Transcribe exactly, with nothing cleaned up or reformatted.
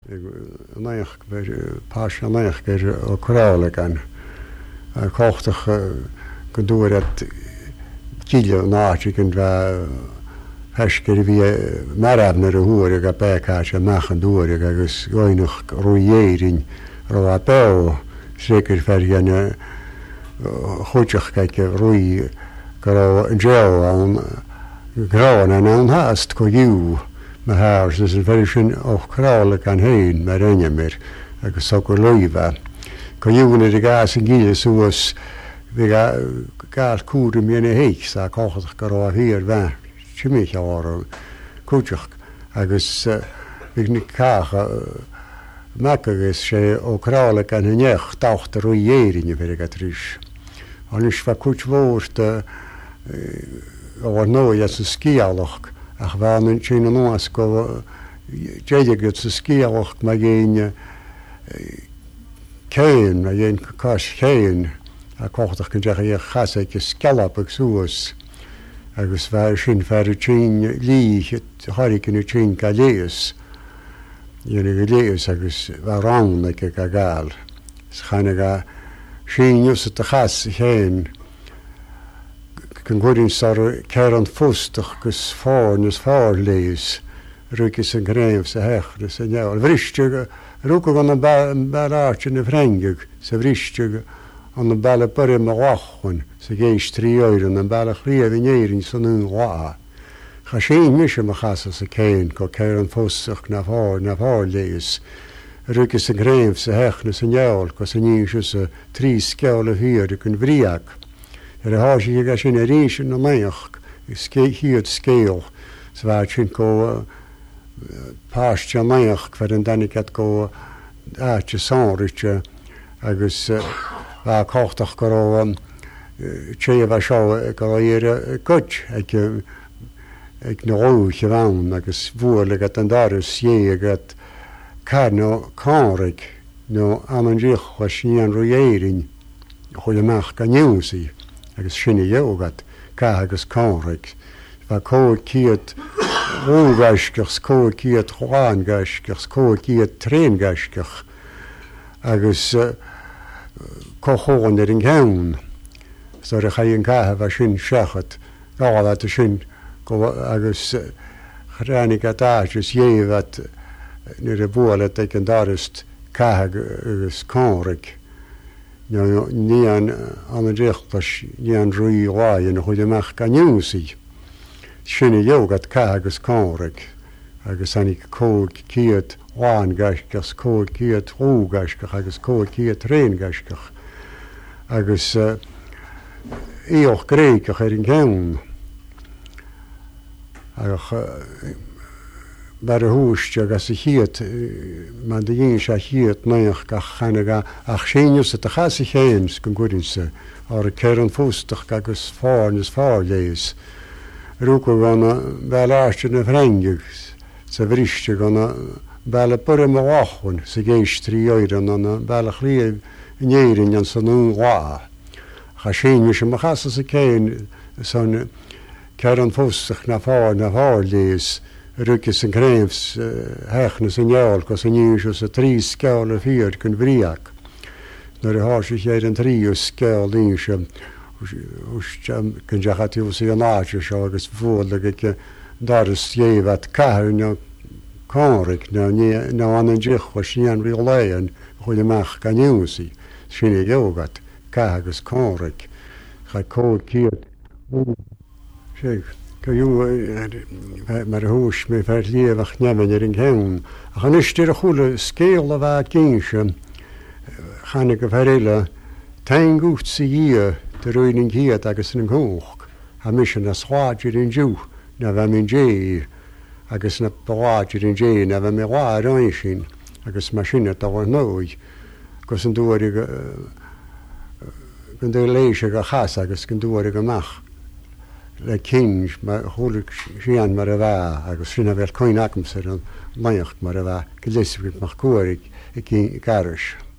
Naich pas naich ger o krale kan. Kochtig gedoor dat kilo naachikend wa Hesker wie marabner hoor ga pekaas maken door agus goinig roeiering roapel zeker vergen goedjig kijken roei gro gel aan grauen en aan haast ko you maar haar is een version of krale kan heen maar enje meer agus sokker loiva ko you in de gas en gile soos we ga gas koer me ne heek sta kochtig gro hier wa Chimich or Kuchuk, agus Vignik Kacha, Macagis, she o Kralik and Nech, Tauchter Ruiering, you very gatrish. On is for Kuch Wost, or no, yes, a skialoch, ach van in China Noasko, Jagets a skialoch, my gain Kain, my gain Kash Kain, a kochter can jay a hasek, a scallop, a suus. Agus var sin fer chin lí harikinu chin galeus yene galeus agus var rang nek gagal schanaga sin yus te khas hen kan godin sar kern fustig gus fornes forleus rukis en greif se hech de senjal vristje ruko van een barach in de vrengug se vristje aan de balle per me wachon se geest drie uur en balle chrief in jering son een wa ga geen misje me gassa se kein ko keren fustig na voor na voor lees rukis en greif se hech ne senjal ko se nius se drie skele hier de kun vriak er har je ga sin rinchen no meich ske hier scale zwaar chin ko pas chamaich kvar en danikat ko a che sonrich agus a kochtach go che va show go hier coach ek ek no gewoon agus voerlik at andarus je gat kano kanrik no amanjich washian roering goeie mag kanjusi agus sinne jogat ka agus kanrik va ko kiet rogaskers ko kiet roangaskers ko kiet traingaskers agus kochon der in gaun so der hayen ka va shin shachat gala te shin go agus granigatage je wat ne de boale teken darst ka agus kanrik no ni an an rechtpas ni an rui roi en goeie mag kanjusi sinne jogat ka agus kanrik agus anik ko kiet Juan gaskers ko kiet ru gasker agus ko kiet rein gasker agus eoch greker er in gaun ag bar hoest gas hiet man de jinsha hiet neich ga khanaga ach genius te gas geens kun godinse ar kern fustig agus farnes farlees ruko gana balastne frengux se vristje gana Belle per me wachon, se geest drie uur en dan belle chlief njering en zo'n een wa. Ga zien je me gassen se kein zo'n kern fustig naar voor naar voor lees, rukjes en kreefs hechnes en jaalk als een nieuwsje se drie skale vier kun vriak. Naar de haar zich hier een drie skale dienstje, hoe kun je gaat je se naadje zo ges voelde ik daar is je wat kaun Kanrik na ni na an jich was ni an relayen goeie mag kanjusi sinne jogat kagus kanrik ga ko kiet zeg kan je maar hoes me verliewig nemen er in hen gaan is er goede skele wat kinsje gaan ik verrellen ten goed zie hier de ruining hier dat is een hoog ha mission as water in ju na van min je agus na paráid in dé na bheith mé rá roiin sin agus mar sinne tá nóid gus an dúir gon dú léise go chas agus gon dúir goach le kings mar cholik sian mar a bheit agus sinna bheith coin acam ar an maocht mar a bheith go léisiid mar cuaigh i garis.